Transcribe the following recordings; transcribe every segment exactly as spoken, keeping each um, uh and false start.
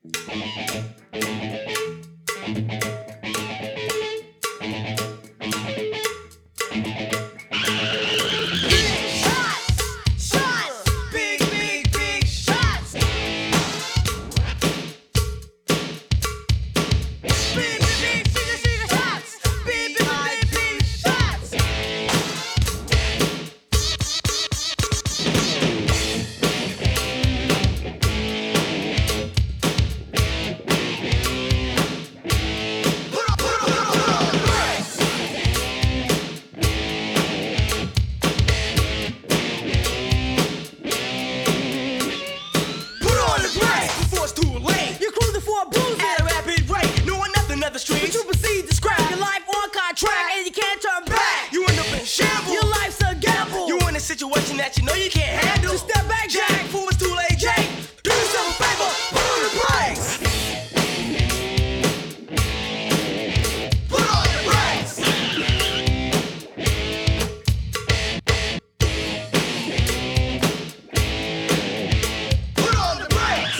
Situation that you know you can't handle. Just step back, Jack. Before it's too late, Jake. Do yourself a favor. Put on the brakes. Put on the brakes. Put on the brakes.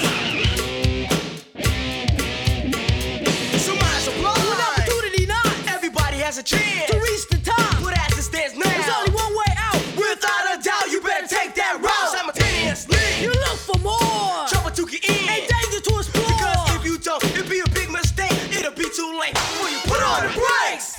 Somebody's applaud. With opportunity not. Everybody has a chance to reach the top. But as it stands now, there's only one way out. Without a doubt, you better take that route. Simultaneously, you look for more trouble to get in and danger to explore. Because if you don't, it'll be a big mistake. It'll be too late before you put on the brakes.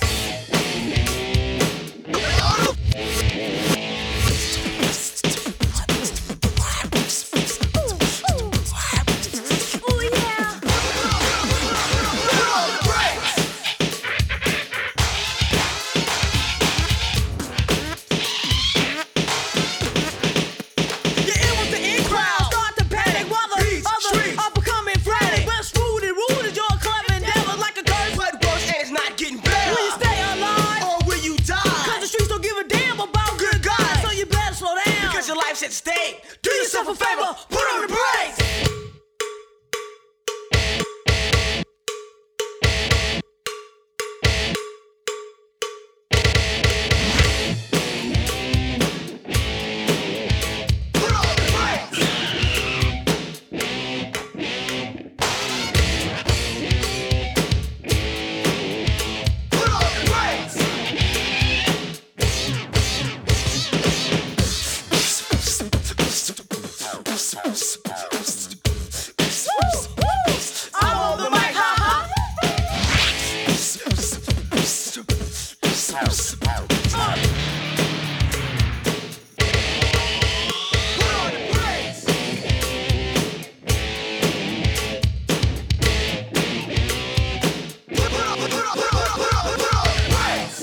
Your life's at stake. Do yourself a favor. Put on the brakes. Put on the brakes. Put on the brakes. I'm on the mic, ha ha. Put on the brakes. Put on, put on, put on, put on, put on, put on the brakes.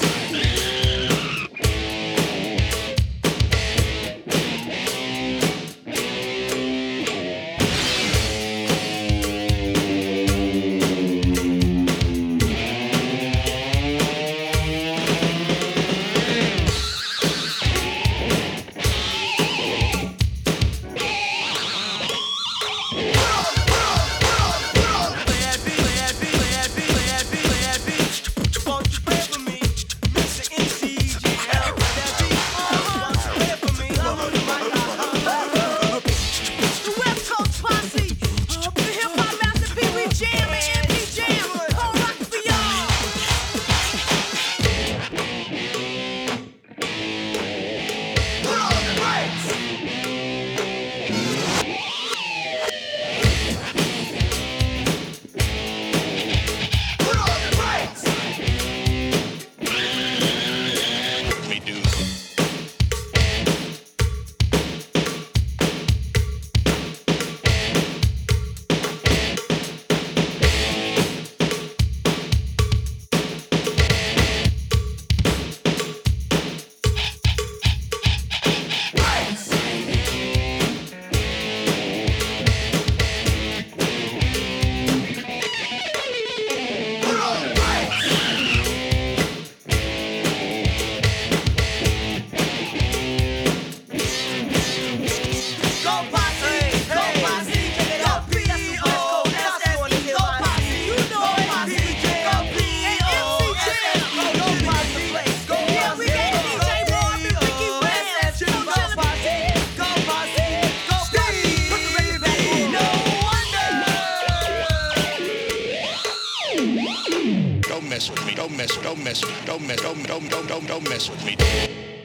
mess with me, don't mess, don't mess, don't mess, don't don't don't don't don't mess with me.